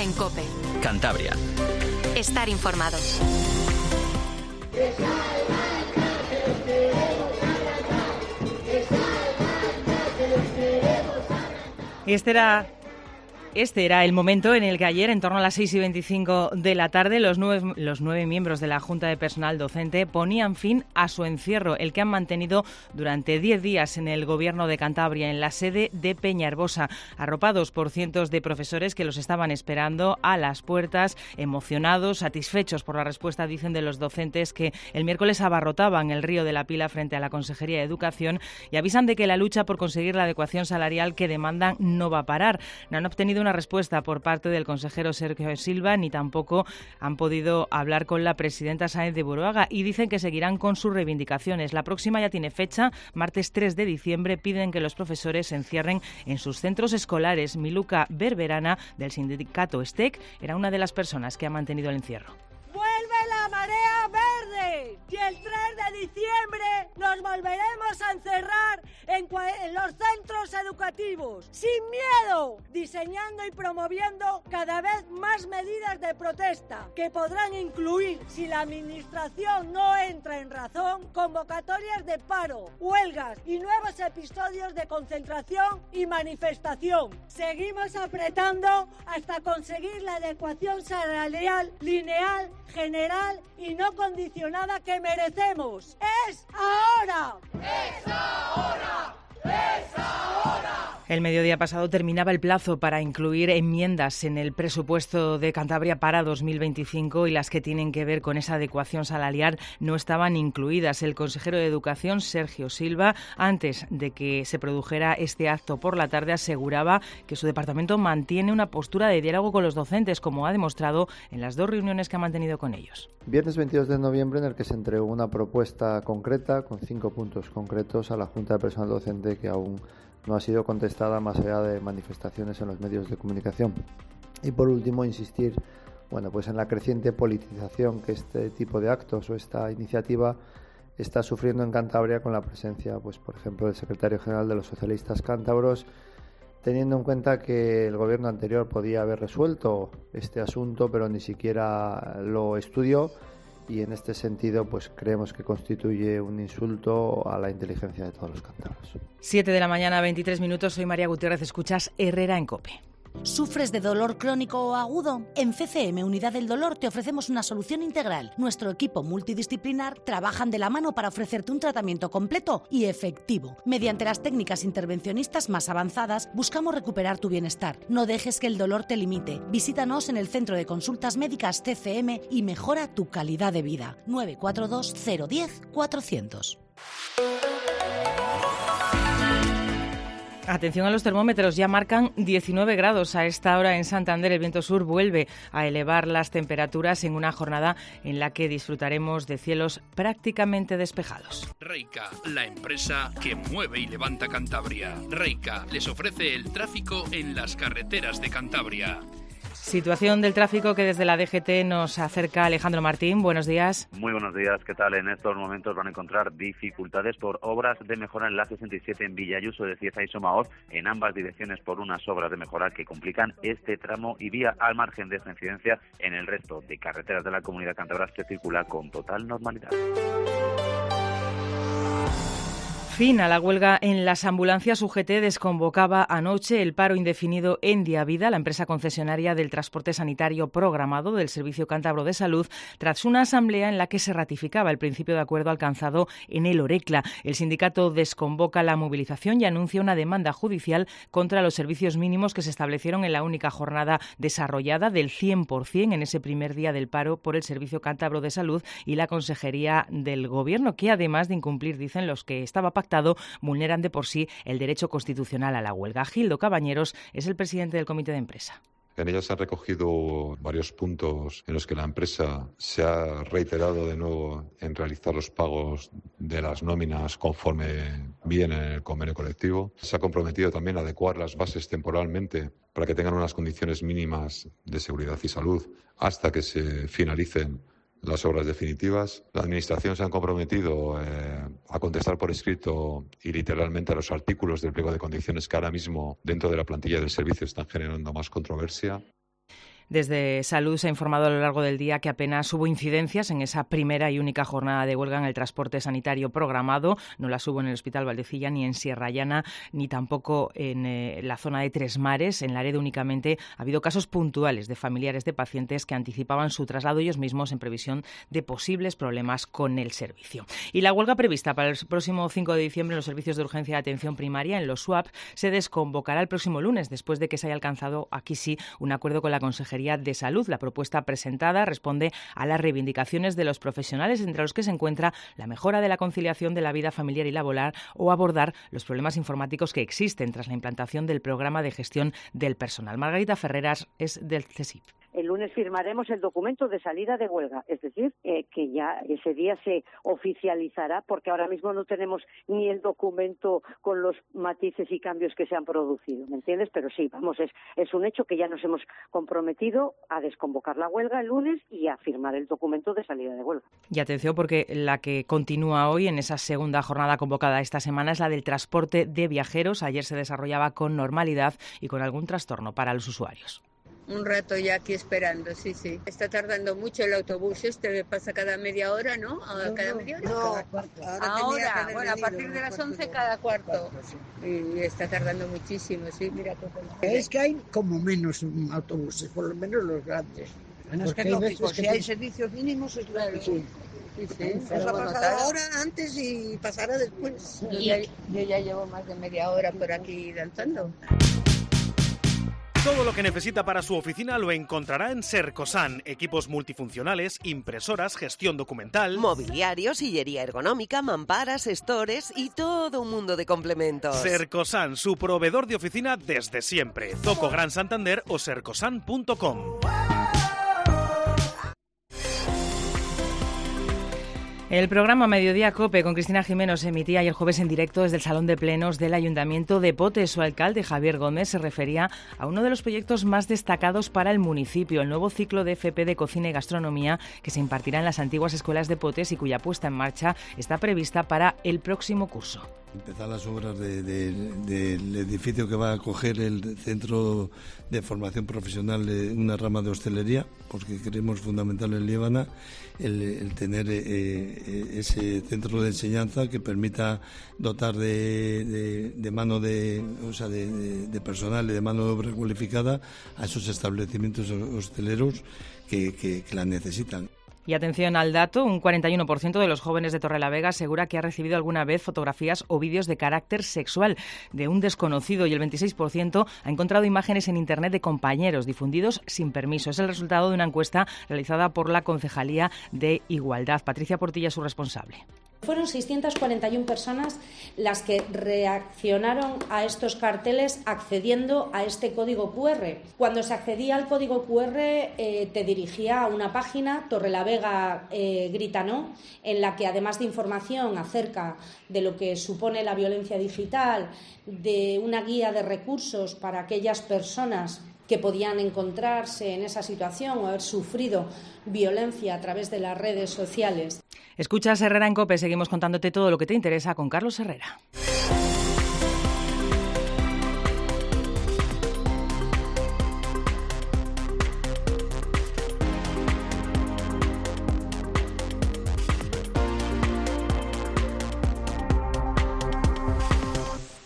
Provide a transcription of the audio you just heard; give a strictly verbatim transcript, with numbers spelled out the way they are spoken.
Herrera en COPE. Cantabria. Estar informados. Este era... Este era el momento en el que ayer, en torno a las seis y veinticinco de la tarde, los nueve, los nueve miembros de la Junta de Personal Docente ponían fin a su encierro, el que han mantenido durante diez días en el Gobierno de Cantabria, en la sede de Peñaherbosa, arropados por cientos de profesores que los estaban esperando a las puertas, emocionados, satisfechos por la respuesta, dicen, de los docentes que el miércoles abarrotaban el Río de la Pila frente a la Consejería de Educación y avisan de que la lucha por conseguir la adecuación salarial que demandan no va a parar. No han obtenido una respuesta por parte del consejero Sergio Silva, ni tampoco han podido hablar con la presidenta Sáenz de Buruaga, y dicen que seguirán con sus reivindicaciones. La próxima ya tiene fecha, martes tres de diciembre. Piden que los profesores se encierren en sus centros escolares. Miluca Berberana, del sindicato STEC, era una de las personas que ha mantenido el encierro. ¡Vuelve la marea verde! Y el tres de diciembre nos volveremos a encerrar en, en los centros educativos, sin miedo, diseñando y promoviendo cada vez más medidas de protesta que podrán incluir, si la administración no entra en razón, convocatorias de paro, huelgas y nuevos episodios de concentración y manifestación. Seguimos apretando hasta conseguir la adecuación salarial lineal, general y no condicionada que merecemos. ¡Es ahora! ¡Es ahora! ¡Es ahora! El mediodía pasado terminaba el plazo para incluir enmiendas en el presupuesto de Cantabria para dos mil veinticinco y las que tienen que ver con esa adecuación salarial no estaban incluidas. El consejero de Educación, Sergio Silva, antes de que se produjera este acto por la tarde, aseguraba que su departamento mantiene una postura de diálogo con los docentes, como ha demostrado en las dos reuniones que ha mantenido con ellos. Viernes veintidós de noviembre, en el que se entregó una propuesta concreta con cinco puntos concretos a la Junta de Personal Docente, que aún no ha sido contestada más allá de manifestaciones en los medios de comunicación. Y por último, insistir bueno, pues en la creciente politización que este tipo de actos o esta iniciativa está sufriendo en Cantabria, con la presencia, pues por ejemplo, del secretario general de los socialistas cántabros, teniendo en cuenta que el gobierno anterior podía haber resuelto este asunto, pero ni siquiera lo estudió. Y en este sentido, pues creemos que constituye un insulto a la inteligencia de todos los cántabros. siete de la mañana, veintitrés minutos. Soy María Gutiérrez. Escuchas Herrera en COPE. ¿Sufres de dolor crónico o agudo? En C C M Unidad del Dolor te ofrecemos una solución integral. Nuestro equipo multidisciplinar trabajan de la mano para ofrecerte un tratamiento completo y efectivo. Mediante las técnicas intervencionistas más avanzadas, buscamos recuperar tu bienestar. No dejes que el dolor te limite. Visítanos en el Centro de Consultas Médicas C C M y mejora tu calidad de vida. nueve cuatro dos cero uno cero cuatrocientos. Atención a los termómetros, ya marcan diecinueve grados a esta hora en Santander. El viento sur vuelve a elevar las temperaturas en una jornada en la que disfrutaremos de cielos prácticamente despejados. Reica, la empresa que mueve y levanta Cantabria. Reica les ofrece el tráfico en las carreteras de Cantabria. Situación del tráfico que desde la D G T nos acerca Alejandro Martín. Buenos días. Muy buenos días. ¿Qué tal? En estos momentos van a encontrar dificultades por obras de mejora en la sesenta y siete en Villayuso de Cieza y Somaor, en ambas direcciones por unas obras de mejora que complican este tramo, y vía al margen de esta incidencia en el resto de carreteras de la comunidad cántabra se circula con total normalidad. Fin a la huelga en las ambulancias. U G T desconvocaba anoche el paro indefinido en Diavida, la empresa concesionaria del transporte sanitario programado del Servicio Cántabro de Salud, tras una asamblea en la que se ratificaba el principio de acuerdo alcanzado en el Orecla. El sindicato desconvoca la movilización y anuncia una demanda judicial contra los servicios mínimos que se establecieron en la única jornada desarrollada del cien por ciento en ese primer día del paro por el Servicio Cántabro de Salud y la Consejería del Gobierno, que además de incumplir, dicen los que estaba pactado, vulneran de por sí el derecho constitucional a la huelga. Gildo Cabañeros es el presidente del comité de empresa. En ellas se han recogido varios puntos en los que la empresa se ha reiterado de nuevo en realizar los pagos de las nóminas conforme viene en el convenio colectivo. Se ha comprometido también a adecuar las bases temporalmente para que tengan unas condiciones mínimas de seguridad y salud hasta que se finalicen las obras definitivas. La Administración se ha comprometido eh, a contestar por escrito y literalmente a los artículos del pliego de condiciones que ahora mismo dentro de la plantilla del servicio están generando más controversia. Desde Salud se ha informado a lo largo del día que apenas hubo incidencias en esa primera y única jornada de huelga en el transporte sanitario programado. No las hubo en el Hospital Valdecilla, ni en Sierra Llana, ni tampoco en eh, la zona de Tres Mares. En Laredo únicamente ha habido casos puntuales de familiares de pacientes que anticipaban su traslado ellos mismos en previsión de posibles problemas con el servicio. Y la huelga prevista para el próximo cinco de diciembre en los servicios de urgencia de atención primaria, en los S U A P, se desconvocará el próximo lunes, después de que se haya alcanzado, aquí sí, un acuerdo con la Consejería de Salud. La propuesta presentada responde a las reivindicaciones de los profesionales, entre los que se encuentra la mejora de la conciliación de la vida familiar y laboral o abordar los problemas informáticos que existen tras la implantación del programa de gestión del personal. Margarita Ferreras es del C S I P. El lunes firmaremos el documento de salida de huelga, es decir, eh, que ya ese día se oficializará, porque ahora mismo no tenemos ni el documento con los matices y cambios que se han producido, ¿me entiendes? Pero sí, vamos, es, es un hecho que ya nos hemos comprometido a desconvocar la huelga el lunes y a firmar el documento de salida de huelga. Y atención, porque la que continúa hoy en esa segunda jornada convocada esta semana es la del transporte de viajeros. Ayer se desarrollaba con normalidad y con algún trastorno para los usuarios. Un rato ya aquí esperando, sí, sí. Está tardando mucho el autobús, este pasa cada media hora, ¿no? ¿A cada media hora? No, cada cuarto. Ahora, Ahora bueno, a partir de las once cada cuarto. Y está tardando muchísimo, sí, mira. Es que hay como menos autobuses, por lo menos los grandes. Bueno, es que es lógico, si hay servicios mínimos es claro. Sí. Sí, sí. Eso ha pasado ahora, antes y pasará después. Yo ya, yo ya llevo más de media hora por aquí danzando. Todo lo que necesita para su oficina lo encontrará en Sercosan. Equipos multifuncionales, impresoras, gestión documental, mobiliario, sillería ergonómica, mamparas, stores y todo un mundo de complementos. Sercosan, su proveedor de oficina desde siempre. Zoco Gran Santander o sercosan punto com. El programa Mediodía COPE con Cristina Jimeno se emitía ayer jueves en directo desde el Salón de Plenos del Ayuntamiento de Potes. Su alcalde, Javier Gómez, se refería a uno de los proyectos más destacados para el municipio, el nuevo ciclo de F P de Cocina y Gastronomía que se impartirá en las antiguas escuelas de Potes y cuya puesta en marcha está prevista para el próximo curso. Empezar las obras de, de, de, del edificio que va a acoger el centro de formación profesional de una rama de hostelería, porque creemos fundamental en Líbana el, el tener eh, ese centro de enseñanza que permita dotar de, de, de mano de, o sea, de, de, de personal y de mano de obra cualificada a esos establecimientos hosteleros que, que, que la necesitan. Y atención al dato, un cuarenta y uno por ciento de los jóvenes de Torrelavega asegura que ha recibido alguna vez fotografías o vídeos de carácter sexual de un desconocido y el veintiséis por ciento ha encontrado imágenes en Internet de compañeros difundidos sin permiso. Es el resultado de una encuesta realizada por la Concejalía de Igualdad. Patricia Portilla es su responsable. Fueron seiscientas cuarenta y una personas las que reaccionaron a estos carteles accediendo a este código cu erre. Cuando se accedía al código cu erre eh, te dirigía a una página, Torrelavega eh, Grita No, en la que además de información acerca de lo que supone la violencia digital, de una guía de recursos para aquellas personas que podían encontrarse en esa situación o haber sufrido violencia a través de las redes sociales. Escuchas Herrera en COPE, seguimos contándote todo lo que te interesa con Carlos Herrera.